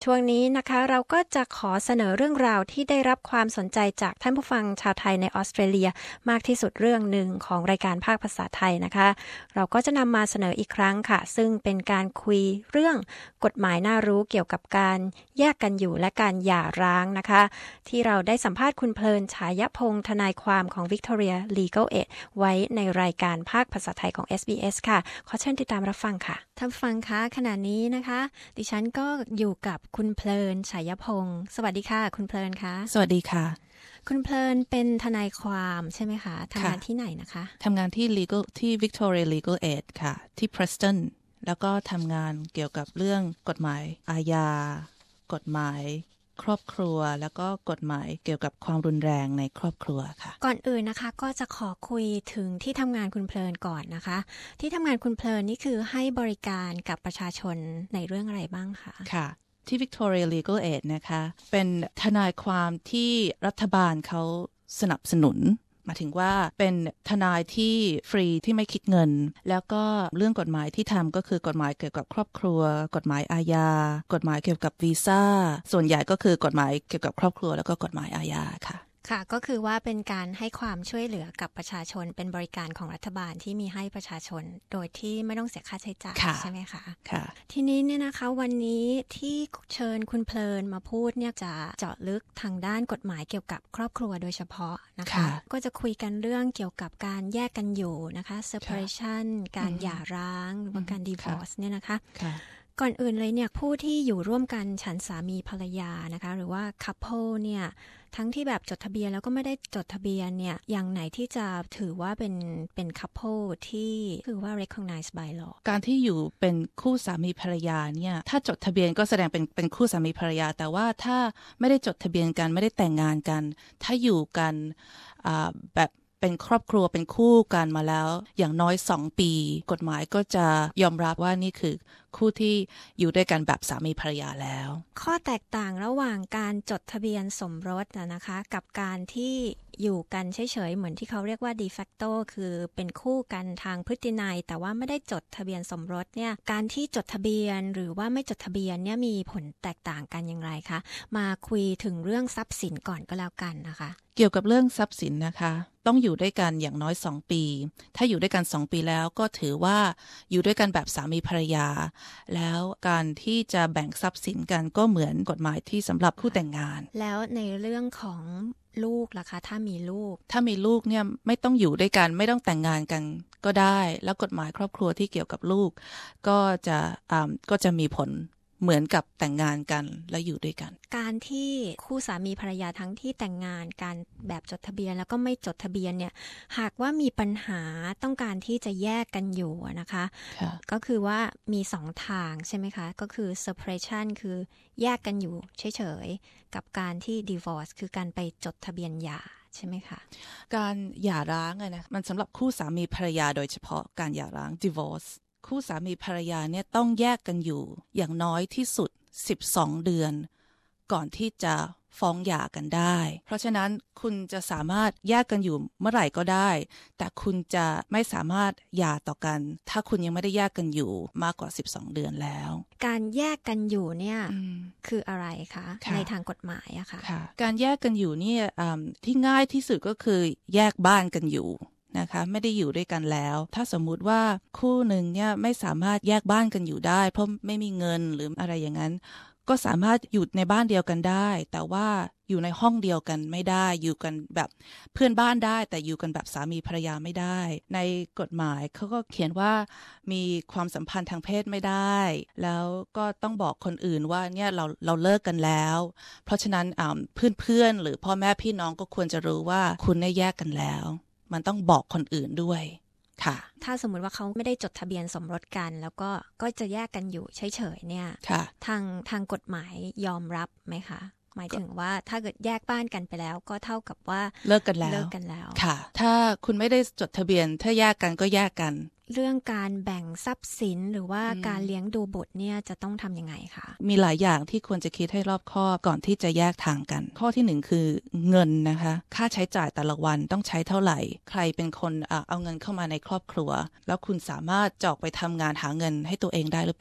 ช่วงนี้นะคะเราก็จะขอเสนอเรื่องราวที่ได้รับความสนใจจากท่านผู้ฟังชาวไทยในออสเตรเลียมากที่สุดเรื่องหนึ่งของรายการภาคภาษาไทยนะคะเราก็จะนำมาเสนออีกครั้งค่ะซึ่งเป็นการคุยเรื่องกฎหมายน่ารู้เกี่ยวกับการแยกกันอยู่และการหย่าร้างนะคะที่เราได้สัมภาษณ์คุณเพลินฉายพงษ์ทนายความของ Victoria Legal Aid ไว้ในรายการภาคภาษาไทยของ SBS ค่ะขอเชิญติดตามรับฟังค่ะท่านฟังคะขณะนี้นะคะดิฉันก็อยู่กับคุณเพลินฉายพงษ์สวัสดีค่ะคุณเพลินคะสวัสดีค่ะคุณเพลินเป็นทนายความใช่ไหมคะทำงานที่ไหนนะคะทำงานที่ Legal ที่ Victoria Legal Aid ค่ะที่ Preston แล้วก็ทำงานเกี่ยวกับเรื่องกฎหมายอาญากฎหมายครอบครัวแล้วก็กฎหมายเกี่ยวกับความรุนแรงในครอบครัวค่ะก่อนอื่นนะคะก็จะขอคุยถึงที่ทำงานคุณเพลินก่อนนะคะที่ทำงานคุณเพลินนี่คือให้บริการกับประชาชนในเรื่องอะไรบ้างคะค่ะที่ Victoria Legal Aid นะคะเป็นทนายความที่รัฐบาลเขาสนับสนุนหมายถึงว่าเป็นทนายที่ฟรีที่ไม่คิดเงินแล้วก็เรื่องกฎหมายที่ทำก็คือกฎหมายเกี่ยวกับครอบครัวกฎหมายอาญากฎหมายเกี่ยวกับวีซ่าส่วนใหญ่ก็คือกฎหมายเกี่ยวกับครอบครัวแล้วก็กฎหมายอาญาค่ะค่ะก็คือว่าเป็นการให้ความช่วยเหลือกับประชาชนเป็นบริการของรัฐบาลที่มีให้ประชาชนโดยที่ไม่ต้องเสียค่าใช้จ่ายใช่ไหมคะค่ะทีนี้เนี่ยนะคะวันนี้ที่เชิญคุณเพลินมาพูดเนี่ยจะเจาะลึกทางด้านกฎหมายเกี่ยวกับครอบครัวโดยเฉพาะนะคะก็จะคุยกันเรื่องเกี่ยวกับการแยกกันอยู่นะคะ separation การหย่าร้างหรือว่าการ divorce เนี่ยนะคะก่อนอื่นเลยเนี่ยผู้ที่อยู่ร่วมกันฉันสามีภรรยานะคะหรือว่า couple เนี่ยทั้งที่แบบจดทะเบียนแล้วก็ไม่ได้จดทะเบียนเนี่ยอย่างไหนที่จะถือว่าเป็น couple ที่คือว่า recognized by law การที่อยู่เป็นคู่สามีภรรยาเนี่ยถ้าจดทะเบียนก็แสดงเป็นคู่สามีภรรยาแต่ว่าถ้าไม่ได้จดทะเบียนกันไม่ได้แต่งงานกันถ้าอยู่กันแบบเป็นครอบครัวเป็นคู่กันมาแล้วอย่างน้อย2 ปีกฎหมายก็จะยอมรับว่านี่คือคู่ที่อยู่ด้วยกันแบบสามีภรรยาแล้วข้อแตกต่างระหว่างการจดทะเบียนสมรสนะคะกับการที่อยู่กันเฉยๆเหมือนที่เขาเรียกว่า de facto คือเป็นคู่กันทางพฤตินัยแต่ว่าไม่ได้จดทะเบียนสมรสเนี่ยการที่จดทะเบียนหรือว่าไม่จดทะเบียนเนี่ยมีผลแตกต่างกันอย่างไรคะมาคุยถึงเรื่องทรัพย์สินก่อนก็แล้วกันนะคะเกี่ยวกับเรื่องทรัพย์สินนะคะต้องอยู่ด้วยกันอย่างน้อย2 ปีถ้าอยู่ด้วยกัน2 ปีแล้วก็ถือว่าอยู่ด้วยกันแบบสามีภรรยาแล้วการที่จะแบ่งทรัพย์สินกันก็เหมือนกฎหมายที่สำหรับคู่แต่งงานแล้วในเรื่องของลูกล่ะคะถ้ามีลูกเนี่ยไม่ต้องอยู่ด้วยกันไม่ต้องแต่งงานกันก็ได้แล้วกฎหมายครอบครัวที่เกี่ยวกับลูกก็จะมีผลเหมือนกับแต่งงานกันและอยู่ด้วยกันการที่คู่สามีภรรยาทั้งที่แต่งงานกันแบบจดทะเบียนแล้วก็ไม่จดทะเบียนเนี่ยหากว่ามีปัญหาต้องการที่จะแยกกันอยู่นะคะก็คือว่ามี2 ทางใช่ไหมคะก็คือ separation คือแยกกันอยู่เฉยๆกับการที่ divorce คือการไปจดทะเบียนหย่าใช่ไหมคะการหย่าร้างนะมันสำหรับคู่สามีภรรยาโดยเฉพาะการหย่าร้าง divorceคู่สามีภรรยาเนี่ยต้องแยกกันอยู่อย่างน้อยที่สุด12 เดือนก่อนที่จะฟ้องหย่ากันได้เพราะฉะนั้นคุณจะสามารถแยกกันอยู่เมื่อไหร่ก็ได้แต่คุณจะไม่สามารถหย่าต่อกันถ้าคุณยังไม่ได้แยกกันอยู่มากกว่า12 เดือนแล้วการแยกกันอยู่เนี่ยคืออะไรคะในทางกฎหมายอะค่ะการแยกกันอยู่เนี่ยที่ง่ายที่สุดก็คือแยกบ้านกันอยู่นะคะไม่ได้อยู่ด้วยกันแล้วถ้าสมมุติว่าคู่หนึ่งเนี่ยไม่สามารถแยกบ้านกันอยู่ได้เพราะไม่มีเงินหรืออะไรอย่างนั้นก็สามารถอยู่ในบ้านเดียวกันได้แต่ว่าอยู่ในห้องเดียวกันไม่ได้อยู่กันแบบเพื่อนบ้านได้แต่อยู่กันแบบสามีภรรยาไม่ได้ในกฎหมายเขาก็เขียนว่ามีความสัมพันธ์ทางเพศไม่ได้แล้วก็ต้องบอกคนอื่นว่าเนี่ยเราเลิกกันแล้วเพราะฉะนั้นเพื่อนหรือพ่อแม่พี่น้องก็ควรจะรู้ว่าคุณได้แยกกันแล้วมันต้องบอกคนอื่นด้วยค่ะถ้าสมมุติว่าเขาไม่ได้จดทะเบียนสมรสกันแล้วก็จะแยกกันอยู่เฉยๆเนี่ยทางกฎหมายยอมรับไหมคะหมายถึงว่าถ้าเกิดแยกบ้านกันไปแล้วก็เท่ากับว่าเลิกกันแล้วค่ะถ้าคุณไม่ได้จดทะเบียนถ้าแยกกันก็แยกกันเรื่องการแบ่งทรัพย์สินหรือว่าการเลี้ยงดูบุตรเนี่ยจะต้องทำยังไงคะมีหลายอย่างที่ควรจะคิดให้รอบคอบก่อนที่จะแยกทางกันข้อที่1คือเงินนะคะค่าใช้จ่ายแต่ละวันต้องใช้เท่าไหร่ใครเป็นคนเอาเงินเข้ามาในครอบครัวแล้วคุณสามารถจะออกไปทำงานหาเงินให้ตัวเองได้หรือเปล่า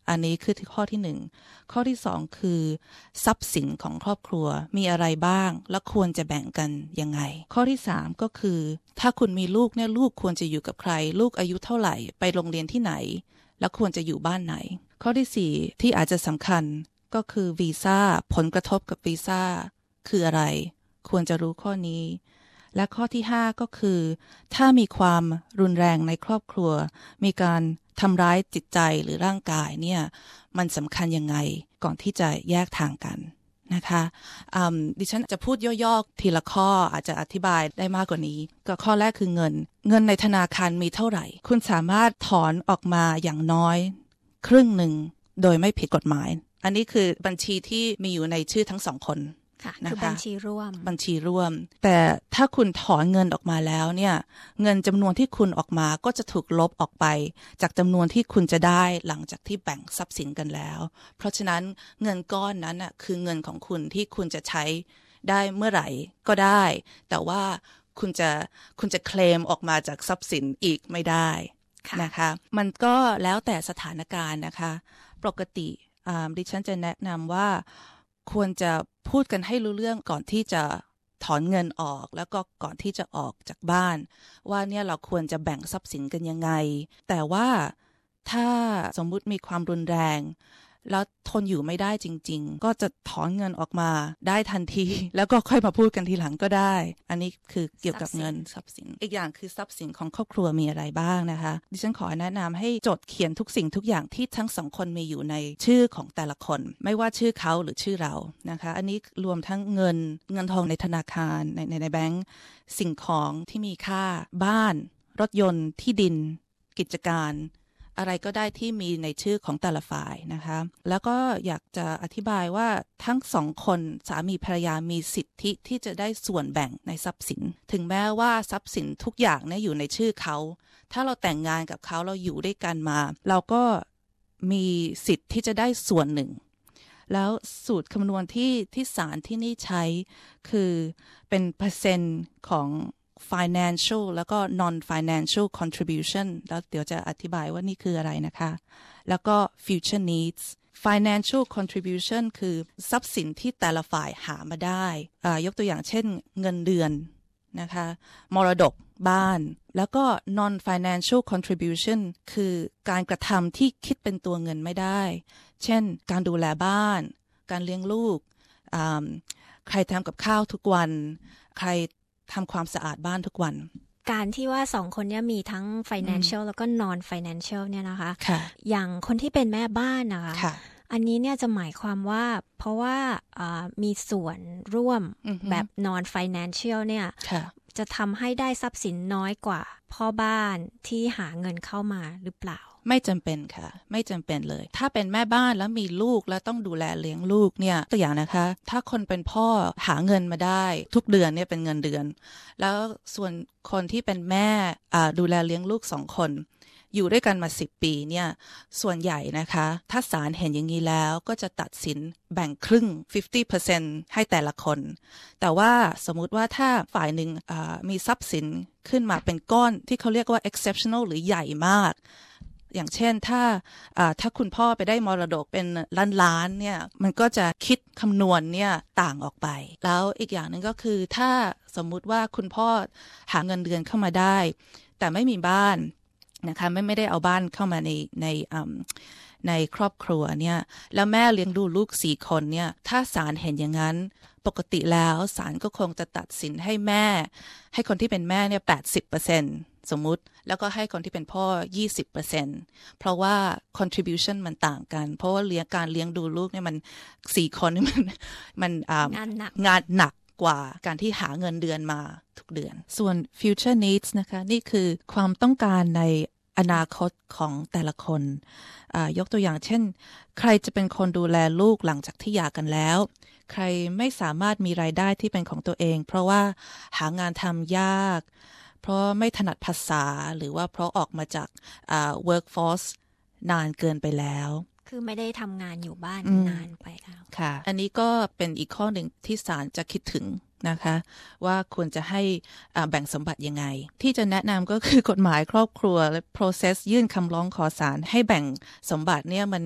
อันนี้คือข้อที่หนึ่งข้อที่สองคือทรัพย์สินของครอบครัวมีอะไรบ้างและควรจะแบ่งกันยังไงข้อที่สามก็คือถ้าคุณมีลูกเนี่ยลูกควรจะอยู่กับใครลูกอายุเท่าไหร่ไปโรงเรียนที่ไหนและควรจะอยู่บ้านไหนข้อที่สี่ที่อาจจะสำคัญก็คือวีซ่าผลกระทบกับวีซ่าคืออะไรควรจะรู้ข้อนี้และข้อที่5ก็คือถ้ามีความรุนแรงในครอบครัวมีการทำร้ายจิตใจหรือร่างกายเนี่ยมันสำคัญยังไงก่อนที่จะแยกทางกันนะคะดิฉันจะพูดย่อๆทีละข้ออาจจะอธิบายได้มากกว่านี้ก็ข้อแรกคือเงินในธนาคารมีเท่าไหร่คุณสามารถถอนออกมาอย่างน้อยครึ่งหนึ่งโดยไม่ผิดกฎหมายอันนี้คือบัญชีที่มีอยู่ในชื่อทั้งสองคนค่ะคือบัญชีร่วมแต่ถ้าคุณถอนเงินออกมาแล้วเนี่ยเงินจำนวนที่คุณออกมาก็จะถูกลบออกไปจากจำนวนที่คุณจะได้หลังจากที่แบ่งทรัพย์สินกันแล้วเพราะฉะนั้นเงินก้อนนั้นน่ะคือเงินของคุณที่คุณจะใช้ได้เมื่อไหร่ก็ได้แต่ว่าคุณจะเคลมออกมาจากทรัพย์สินอีกไม่ได้นะคะมันก็แล้วแต่สถานการณ์นะคะปกติดิฉันจะแนะนำว่าควรจะพูดกันให้รู้เรื่องก่อนที่จะถอนเงินออกแล้วก็ก่อนที่จะออกจากบ้านว่าเนี่ยเราควรจะแบ่งทรัพย์สินกันยังไงแต่ว่าถ้าสมมุติมีความรุนแรงแล้วทนอยู่ไม่ได้จริงๆก็จะถอนเงินออกมาได้ทันทีแล้วก็ค่อยมาพูดกันทีหลังก็ได้อันนี้คือเกี่ยวกับเงินทรัพย์สินอีกอย่างคือทรัพย์สินของครอบครัวมีอะไรบ้างนะคะดิฉันขอแนะนำให้จดเขียนทุกสิ่งทุกอย่างที่ทั้งสองคนมีอยู่ในชื่อของแต่ละคนไม่ว่าชื่อเขาหรือชื่อเรานะคะอันนี้รวมทั้งเงินทองในธนาคารในแบงก์สิ่งของที่มีค่าบ้านรถยนต์ที่ดินกิจการอะไรก็ได้ที่มีในชื่อของแต่ละฝ่ายนะคะแล้วก็อยากจะอธิบายว่าทั้งสองคนสามีภรรยามีสิทธิที่จะได้ส่วนแบ่งในทรัพย์สินถึงแม้ว่าทรัพย์สินทุกอย่างเนี่ยอยู่ในชื่อเขาถ้าเราแต่งงานกับเขาเราอยู่ด้วยกันมาเราก็มีสิทธิ์ที่จะได้ส่วนหนึ่งแล้วสูตรคำนวณที่ศาลที่นี่ใช้คือเป็นเปอร์เซ็นต์ของ financial แล้วก็ non-financial contribution แล้วเดี๋ยวจะอธิบายว่านี่คืออะไรนะคะแล้วก็ future needs financial contribution คือทรัพย์สินที่แต่ละฝ่ายหามาได้ยกตัวอย่างเช่นเงินเดือนนะคะมรดกบ้านแล้วก็ non-financial contribution คือการกระทำที่คิดเป็นตัวเงินไม่ได้เช่นการดูแลบ้านการเลี้ยงลูกใครทำกับข้าวทุกวันใครทำความสะอาดบ้านทุกวันการที่ว่าสองคนนี้มีทั้ง financial แล้วก็ non financial เนี่ยนะคะอย่างคนที่เป็นแม่บ้านนะคะอันนี้เนี่ยจะหมายความว่าเพราะว่ามีส่วนร่วมแบบ non financial เนี่ยจะทำให้ได้ทรัพย์สินน้อยกว่าพ่อบ้านที่หาเงินเข้ามาหรือเปล่าไม่จำเป็นค่ะไม่จำเป็นเลยถ้าเป็นแม่บ้านแล้วมีลูกแล้วต้องดูแลเลี้ยงลูกเนี่ยตัวอย่างนะคะถ้าคนเป็นพ่อหาเงินมาได้ทุกเดือนเนี่ยเป็นเงินเดือนแล้วส่วนคนที่เป็นแม่ดูแลเลี้ยงลูก2 คนอยู่ด้วยกันมา10 ปีเนี่ยส่วนใหญ่นะคะถ้าศาลเห็นอย่างนี้แล้วก็จะตัดสินแบ่งครึ่ง 50% ให้แต่ละคนแต่ว่าสมมุติว่าถ้าฝ่ายหนึ่งมีทรัพย์สินขึ้นมาเป็นก้อนที่เขาเรียกว่า exceptional หรือใหญ่มากอย่างเช่นถ้าคุณพ่อไปได้มรดกเป็นล้านๆเนี่ยมันก็จะคิดคำนวณเนี่ยต่างออกไปแล้วอีกอย่างหนึ่งก็คือถ้าสมมุติว่าคุณพ่อหาเงินเดือนเข้ามาได้แต่ไม่มีบ้านนะคะไม่ได้เอาบ้านเข้ามาในครอบครัวเนี่ยแล้วแม่เลี้ยงดูลูก4 คนเนี่ยถ้าศาลเห็นอย่างนั้นปกติแล้วศาลก็คงจะตัดสินให้คนที่เป็นแม่เนี่ย 80%สมมุติแล้วก็ให้คนที่เป็นพ่อ 20% เพราะว่า contribution มันต่างกันเพราะว่าการเลี้ยงดูลูกเนี่ยมัน4 คนนี่มันงานหนักกว่าการที่หาเงินเดือนมาทุกเดือนส่วน future needs นะคะนี่คือความต้องการในอนาคตของแต่ละคนยกตัวอย่างเช่นใครจะเป็นคนดูแลลูกหลังจากที่หย่ากันแล้วใครไม่สามารถมีรายได้ที่เป็นของตัวเองเพราะว่าหางานทำยากเพราะไม่ถนัดภาษาหรือว่าเพราะออกมาจากworkforce นานเกินไปแล้วคือไม่ได้ทำงานอยู่บ้านนานไปแล้วค่ะอันนี้ก็เป็นอีกข้อหนึ่งที่ศาลจะคิดถึงนะคะว่าควรจะให้แบ่งสมบัติยังไงที่จะแนะนำก็คือกฎหมายครอบครัวและ process ยื่นคำร้องขอศาลให้แบ่งสมบัติเนี่ย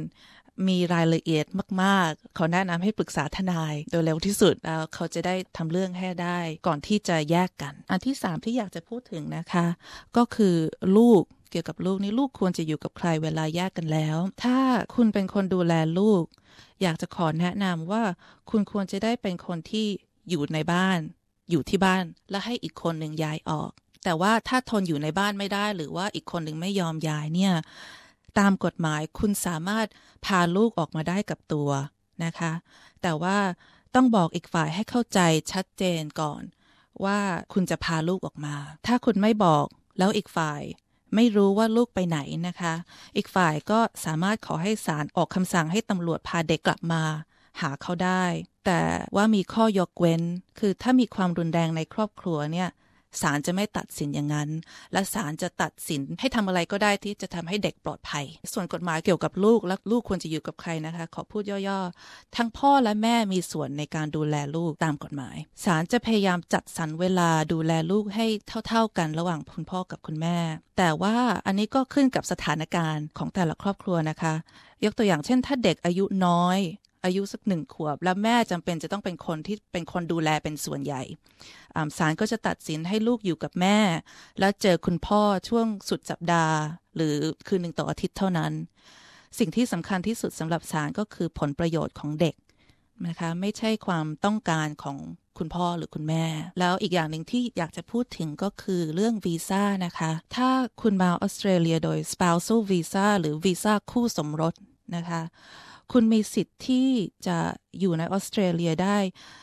มีรายละเอียดมากๆขอแนะนำให้ปรึกษาทนายโดยเร็วที่สุดแล้วเขาจะได้ทำเรื่องให้ได้ก่อนที่จะแยกกันอันที่3ที่อยากจะพูดถึงนะคะก็คือลูกเกี่ยวกับลูกนี่ลูกควรจะอยู่กับใครเวลาแยกกันแล้วถ้าคุณเป็นคนดูแลลูกอยากจะขอแนะนำว่าคุณควรจะได้เป็นคนที่อยู่ในบ้านอยู่ที่บ้านและให้อีกคนหนึ่งย้ายออกแต่ว่าถ้าทนอยู่ในบ้านไม่ได้หรือว่าอีกคนหนึ่งไม่ยอมย้ายเนี่ยตามกฎหมายคุณสามารถพาลูกออกมาได้กับตัวนะคะแต่ว่าต้องบอกอีกฝ่ายให้เข้าใจชัดเจนก่อนว่าคุณจะพาลูกออกมาถ้าคุณไม่บอกแล้วอีกฝ่ายไม่รู้ว่าลูกไปไหนนะคะอีกฝ่ายก็สามารถขอให้ศาลออกคำสั่งให้ตำรวจพาเด็กกลับมาหาเขาได้แต่ว่ามีข้อยกเว้นคือถ้ามีความรุนแรงในครอบครัวเนี่ยศาลจะไม่ตัดสินอย่างนั้นและศาลจะตัดสินให้ทำอะไรก็ได้ที่จะทำให้เด็กปลอดภัยส่วนกฎหมายเกี่ยวกับลูกและลูกควรจะอยู่กับใครนะคะขอพูดย่อๆทั้งพ่อและแม่มีส่วนในการดูแลลูกตามกฎหมายศาลจะพยายามจัดสรรเวลาดูแลลูกให้เท่าๆกันระหว่างคุณพ่อกับคุณแม่แต่ว่าอันนี้ก็ขึ้นกับสถานการณ์ของแต่ละครอบครัวนะคะยกตัวอย่างเช่นถ้าเด็กอายุน้อยอายุสัก1 ขวบแล้วแม่จำเป็นจะต้องเป็นคนที่เป็นคนดูแลเป็นส่วนใหญ่ศาลก็จะตัดสินให้ลูกอยู่กับแม่แล้วเจอคุณพ่อช่วงสุดสัปดาห์หรือคืนหนึ่งต่ออาทิตย์เท่านั้นสิ่งที่สำคัญที่สุดสำหรับศาลก็คือผลประโยชน์ของเด็กนะคะไม่ใช่ความต้องการของคุณพ่อหรือคุณแม่แล้วอีกอย่างหนึ่งที่อยากจะพูดถึงก็คือเรื่องวีซ่านะคะถ้าคุณมาออสเตรเลียโดย spousal visa หรือวีซ่าคู่สมรสนะคะคุณมีสิทธิ์ที่จะอยู่ในออสเตรเลียได้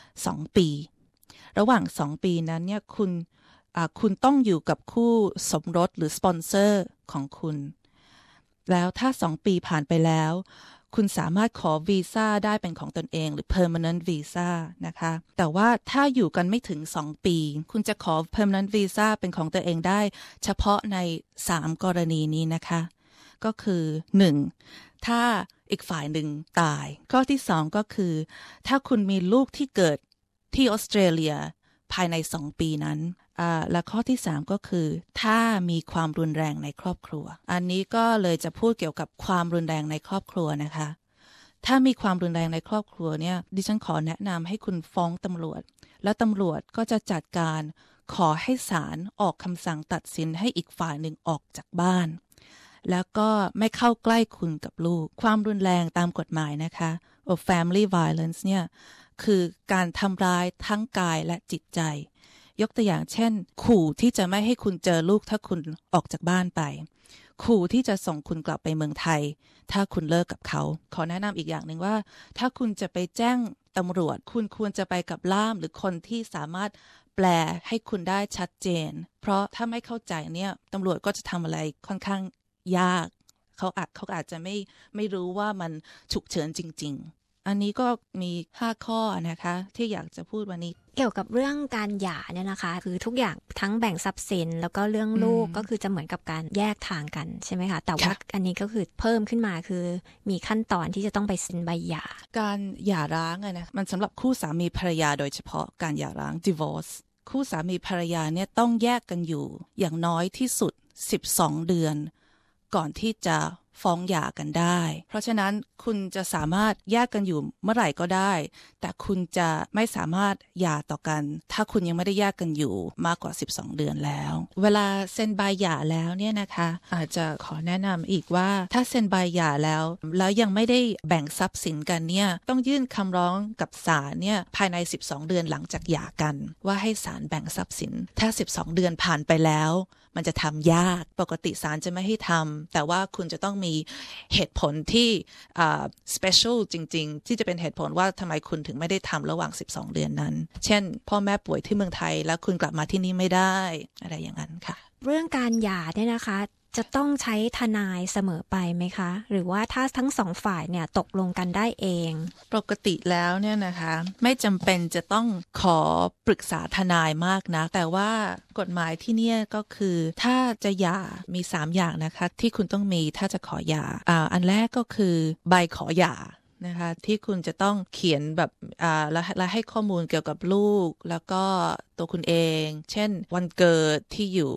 2 ปีระหว่าง2 ปีนั้นเนี่ยคุณต้องอยู่กับคู่สมรสหรือสปอนเซอร์ของคุณแล้วถ้า2 ปีผ่านไปแล้วคุณสามารถขอวีซ่าได้เป็นของตนเองหรือ permanent visa นะคะแต่ว่าถ้าอยู่กันไม่ถึง2 ปีคุณจะขอ permanent visa เป็นของตัวเองได้เฉพาะใน3 กรณีนี้นะคะก็คือ 1. ถ้าอีกฝ่ายหนึ่งตายข้อที่2ก็คือถ้าคุณมีลูกที่เกิดที่ออสเตรเลียภายใน2 ปีนั้นและข้อที่3ก็คือถ้ามีความรุนแรงในครอบครัวอันนี้ก็เลยจะพูดเกี่ยวกับความรุนแรงในครอบครัวนะคะถ้ามีความรุนแรงในครอบครัวเนี่ยดิฉันขอแนะนำให้คุณฟ้องตำรวจแล้วตำรวจก็จะจัดการขอให้ศาลออกคำสั่งตัดสินให้อีกฝ่ายหนึ่งออกจากบ้านแล้วก็ไม่เข้าใกล้คุณกับลูกความรุนแรงตามกฎหมายนะคะ family violence เนี่ยคือการทำร้ายทั้งกายและจิตใจยกตัวอย่างเช่นขู่ที่จะไม่ให้คุณเจอลูกถ้าคุณออกจากบ้านไปขู่ที่จะส่งคุณกลับไปเมืองไทยถ้าคุณเลิกกับเขาขอแนะนำอีกอย่างหนึ่งว่าถ้าคุณจะไปแจ้งตำรวจคุณควรจะไปกับล่ามหรือคนที่สามารถแปลให้คุณได้ชัดเจนเพราะถ้าไม่เข้าใจเนี่ยตำรวจก็จะทำอะไรค่อนข้างยากเขาอาจจะไม่รู้ว่ามันฉุกเฉินจริงๆอันนี้ก็มี5 ข้อนะคะที่อยากจะพูดวันนี้เกี่ยวกับเรื่องการหย่าเนี่ยนะคะคือทุกอย่างทั้งแบ่งทรัพย์สินแล้วก็เรื่องลูกก็คือจะเหมือนกับการแยกทางกันใช่ไหมคะแต่ว่าอันนี้ก็คือเพิ่มขึ้นมาคือมีขั้นตอนที่จะต้องไปเซ็นใบหย่าการหย่าร้างนะมันสำหรับคู่สามีภรรยาโดยเฉพาะการหย่าร้าง divorce คู่สามีภรรยาเนี่ยต้องแยกกันอยู่อย่างน้อยที่สุด12 เดือนก่อนที่จะฟ้องหย่ากันได้เพราะฉะนั้นคุณจะสามารถแยกกันอยู่เมื่อไหร่ก็ได้แต่คุณจะไม่สามารถหย่าต่อกันถ้าคุณยังไม่ได้แยกกันอยู่มากกว่า12 เดือนแล้วเวลาเซ็นใบหย่าแล้วเนี่ยนะคะอาจจะขอแนะนำอีกว่าถ้าเซ็นใบหย่าแล้วยังไม่ได้แบ่งทรัพย์สินกันเนี่ยต้องยื่นคำร้องกับศาลเนี่ยภายใน12 เดือนหลังจากหย่ากันว่าให้ศาลแบ่งทรัพย์สินถ้า12 เดือนผ่านไปแล้วมันจะทำยากปกติศาลจะไม่ให้ทำแต่ว่าคุณจะต้องมีเหตุผลที่special จริงๆที่จะเป็นเหตุผลว่าทำไมคุณถึงไม่ได้ทำระหว่าง12 เดือนนั้นเช่นพ่อแม่ป่วยที่เมืองไทยแล้วคุณกลับมาที่นี่ไม่ได้อะไรอย่างนั้นค่ะเรื่องการหย่าเนี่ยนะคะจะต้องใช้ทนายเสมอไปไหมคะหรือว่าถ้าทั้ง2 ฝ่ายเนี่ยตกลงกันได้เองปกติแล้วเนี่ยนะคะไม่จำเป็นจะต้องขอปรึกษาทนายมากนะแต่ว่ากฎหมายที่เนี่ยก็คือถ้าจะหย่ามี3 อย่างนะคะที่คุณต้องมีถ้าจะขอหย่าอันแรกก็คือใบขอหย่านะคะที่คุณจะต้องเขียนแบบและให้ข้อมูลเกี่ยวกับลูกแล้วก็ตัวคุณเองเช่นวันเกิดที่อยู่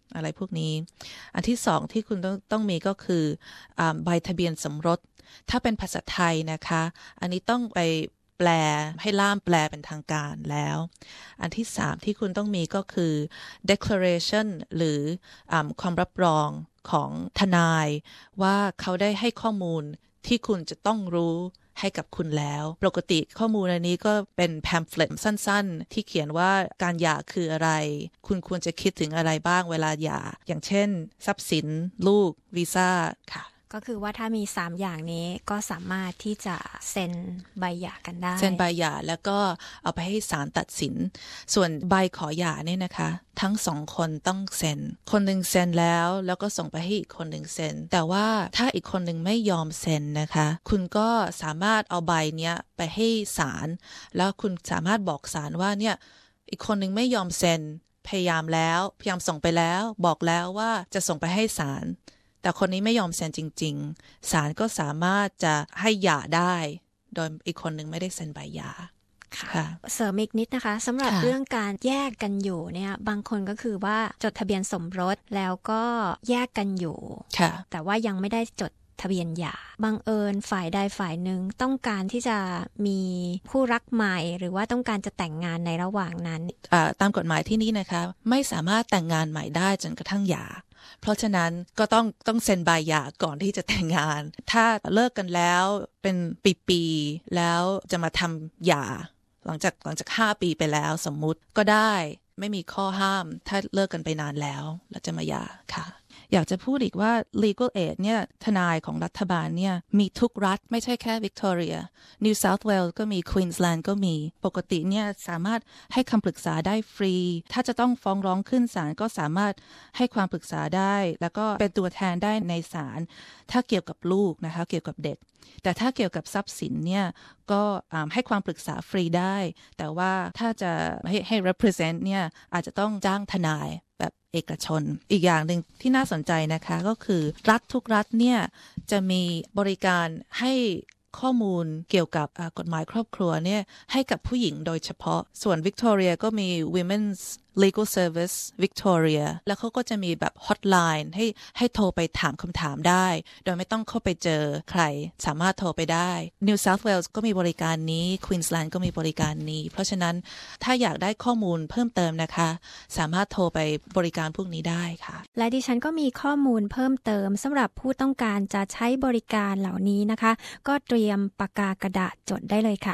อะไรพวกนี้อันที่สองที่คุณต้องมีก็คือใบทะเบียนสมรสถ้าเป็นภาษาไทยนะคะอันนี้ต้องไปแปลให้ล่ามแปลเป็นทางการแล้วอันที่สามที่คุณต้องมีก็คือ declaration หรือความรับรองของทนายว่าเขาได้ให้ข้อมูลที่คุณจะต้องรู้ให้กับคุณแล้วปกติข้อมูลอันนี้ก็เป็น pamphlet สั้นๆที่เขียนว่าการหย่าคืออะไรคุณควรจะคิดถึงอะไรบ้างเวลาหย่าอย่างเช่นทรัพย์สินลูกวีซ่าค่ะก็คือว่าถ้ามี3อย่างนี้ก็สามารถที่จะเซ็นใบหย่ากันได้เซ็นใบหย่าแล้วก็เอาไปให้ศาลตัดสินส่วนใบขอหย่าเนี่ยนะคะทั้ง2คนต้องเซ็นคนหนึ่งเซ็นแล้วก็ส่งไปให้อีกคนหนึ่งเซ็นแต่ว่าถ้าอีกคนหนึ่งไม่ยอมเซ็นนะคะคุณก็สามารถเอาใบเนี้ยไปให้ศาลแล้วคุณสามารถบอกศาลว่าเนี่ยอีกคนหนึ่งไม่ยอมเซ็นพยายามส่งไปแล้วบอกแล้วว่าจะส่งไปให้ศาลแต่คนนี้ไม่ยอมเซ็นจริงๆศาลก็สามารถจะให้หย่าได้โดยอีกคนหนึ่งไม่ได้เซ็นใบหย่าค่ะเสริมอีกนิดนะคะสำหรับเรื่องการแยกกันอยู่เนี่ยบางคนก็คือว่าจดทะเบียนสมรสแล้วก็แยกกันอยู่แต่ว่ายังไม่ได้จดทะเบียนหย่าบังเอิญฝ่ายใดฝ่ายหนึ่งต้องการที่จะมีคู่รักใหม่หรือว่าต้องการจะแต่งงานในระหว่างนั้นตามกฎหมายที่นี่นะคะไม่สามารถแต่งงานใหม่ได้จนกระทั่งหย่าเพราะฉะนั้นก็ต้องเซ็นใบหย่าก่อนที่จะแต่งงานถ้าเลิกกันแล้วเป็นปีๆแล้วจะมาทำหย่าหลังจาก5 ปีไปแล้วสมมุติก็ได้ไม่มีข้อห้ามถ้าเลิกกันไปนานแล้วจะมาหย่าค่ะอยากจะพูดอีกว่า legal aid เนี่ยทนายของรัฐบาลเนี่ยมีทุกรัฐไม่ใช่แค่ Victoria New South Wales ก็มี Queensland ก็มีปกติเนี่ยสามารถให้คำปรึกษาได้ฟรีถ้าจะต้องฟ้องร้องขึ้นศาลก็สามารถให้ความปรึกษาได้แล้วก็เป็นตัวแทนได้ในศาลถ้าเกี่ยวกับลูกนะคะเกี่ยวกับเด็กแต่ถ้าเกี่ยวกับทรัพย์สินเนี่ยก็ให้ความปรึกษาฟรีได้แต่ว่าถ้าจะให้ represent เนี่ยอาจจะต้องจ้างทนายแบบเอกชนอีกอย่างหนึ่งที่น่าสนใจนะคะก็คือรัฐทุกรัฐเนี่ยจะมีบริการให้ข้อมูลเกี่ยวกับกฎหมายครอบครัวเนี่ยให้กับผู้หญิงโดยเฉพาะส่วน Victoria ก็มี Women's Legal Service Victoria แล้วเขาก็จะมีแบบ hotline ให้โทรไปถามคำถามได้โดยไม่ต้องเข้าไปเจอใครสามารถโทรไปได้ New South Wales ก็มีบริการนี้ Queensland ก็มีบริการนี้เพราะฉะนั้นถ้าอยากได้ข้อมูลเพิ่มเติมนะคะสามารถโทรไปบริการพวกนี้ได้ค่ะและดิฉันก็มีข้อมูลเพิ่มเติมสำหรับผู้ต้องการจะใช้บริการเหล่านี้นะคะก็เตรียมปากกากระดาษจดได้เลยค่ะ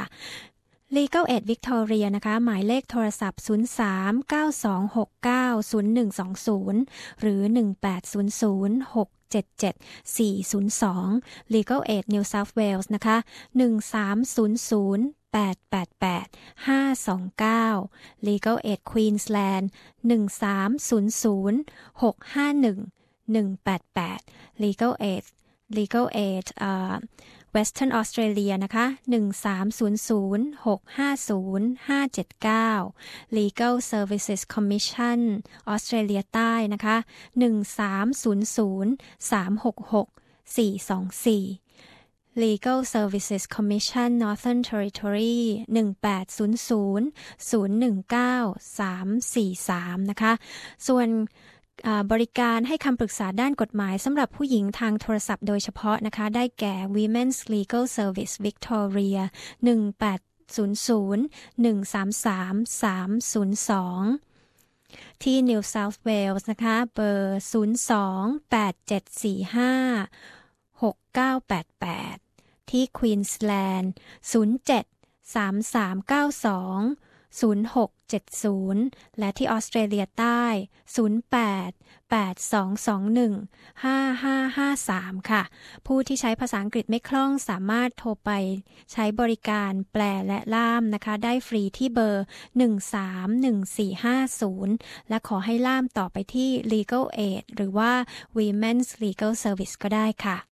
Legal Aid Victoria นะคะหมายเลขโทรศัพท์03-9269-0120หรือ1800-677-402 Legal Aid New South Wales นะคะ1300-888-529 Legal Aid Queensland 1300-651-188 Legal Aid Western Australia นะคะ1300-650-579 Legal Services Commission Australia ใต้นะคะ1300-366-424 Legal Services Commission Northern Territory 1800-019-343 นะคะส่วนบริการให้คำปรึกษาด้านกฎหมายสำหรับผู้หญิงทางโทรศัพท์โดยเฉพาะนะคะได้แก่ Women's Legal Service Victoria 1800-133-302 ที่ New South Wales นะคะเบอร์ 02-8745-6988 ที่ Queensland 07-3392-0670 และที่ออสเตรเลียใต้08-8221-5553 ค่ะผู้ที่ใช้ภาษาอังกฤษไม่คล่องสามารถโทรไปใช้บริการแปลและล่ามนะคะได้ฟรีที่เบอร์131450และขอให้ล่ามต่อไปที่ Legal Aid หรือว่า Women's Legal Service ก็ได้ค่ะ